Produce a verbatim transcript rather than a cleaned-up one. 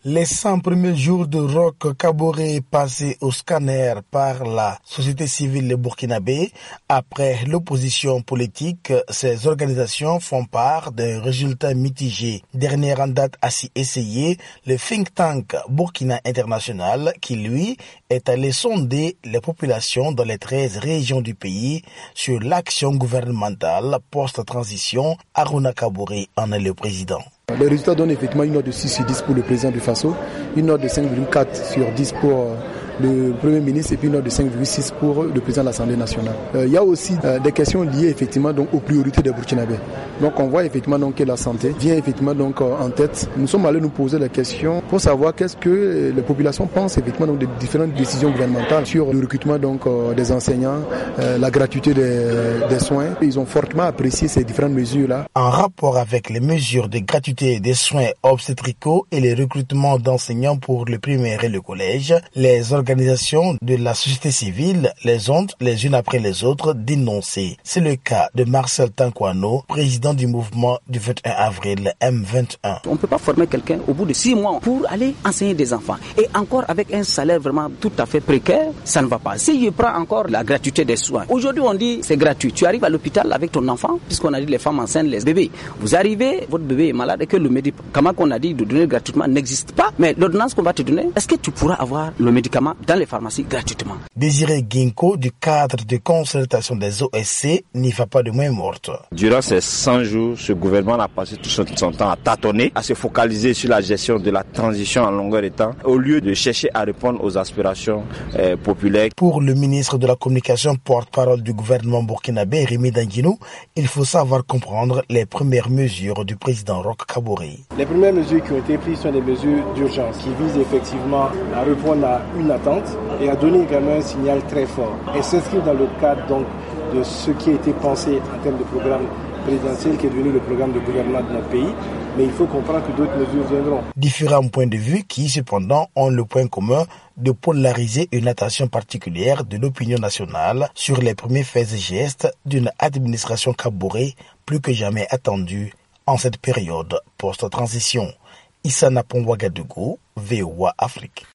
Les cent premiers jours de Roch Kaboré passés au scanner par la société civile burkinabé. Après l'opposition politique, ces organisations font part d'un résultat mitigé. Dernière en date à s'y essayer, le think tank Burkina International qui, lui, est allé sonder les populations dans les treize régions du pays sur l'action gouvernementale post-transition. Aruna Kaboré en est le président. Les résultats donnent effectivement une note de six sur dix pour le président du Faso, une note de cinq virgule quatre sur dix pour le Premier ministre et puis une note de cinq virgule six pour le président de l'Assemblée nationale. Euh, il y a aussi euh, des questions liées effectivement donc aux priorités des Burkinabés. Donc on voit effectivement donc que la santé vient effectivement donc euh, en tête. Nous sommes allés nous poser la question pour savoir qu'est-ce que les populations pensent effectivement donc des différentes décisions gouvernementales sur le recrutement donc euh, des enseignants, euh, la gratuité des, des soins. Ils ont fortement apprécié ces différentes mesures là. En rapport avec les mesures de gratuité des soins obstétricaux et les recrutements d'enseignants pour le primaire et le collège, les organisations de la société civile les ont, les unes après les autres, dénoncées. C'est le cas de Marcel Tankwano, président du mouvement du vingt et un avril M vingt et un. On ne peut pas former quelqu'un au bout de six mois pour aller enseigner des enfants. Et encore avec un salaire vraiment tout à fait précaire, ça ne va pas. Si je prends encore la gratuité des soins, aujourd'hui on dit c'est gratuit. Tu arrives à l'hôpital avec ton enfant, puisqu'on a dit les femmes enceintes, les bébés. Vous arrivez, votre bébé est malade et que le médicament qu'on a dit de donner gratuitement n'existe pas. Mais l'ordonnance qu'on va te donner, est-ce que tu pourras avoir le médicament dans les pharmacies gratuitement? Désiré Ginko, du cadre de concertation des O S C, n'y va pas de main morte. Durant ces cent jours, ce gouvernement a passé tout son temps à tâtonner, à se focaliser sur la gestion de la transition en longueur de temps, au lieu de chercher à répondre aux aspirations euh, populaires. Pour le ministre de la Communication, porte-parole du gouvernement burkinabé, Rémi Danguinou, il faut savoir comprendre les premières mesures du président Roch Kaboré. Les premières mesures qui ont été prises sont des mesures d'urgence qui visent effectivement à répondre à une attente et à donner également un signal très fort et s'inscrire dans le cadre donc de ce qui a été pensé en termes de programme présidentiel qui est devenu le programme de gouvernement de notre pays, mais il faut comprendre que d'autres mesures viendront. Différents points de vue qui cependant ont le point commun de polariser une attention particulière de l'opinion nationale sur les premiers faits et gestes d'une administration Kaboré plus que jamais attendue en cette période post-transition. Issa Napon Ouagadougou, V O A Afrique.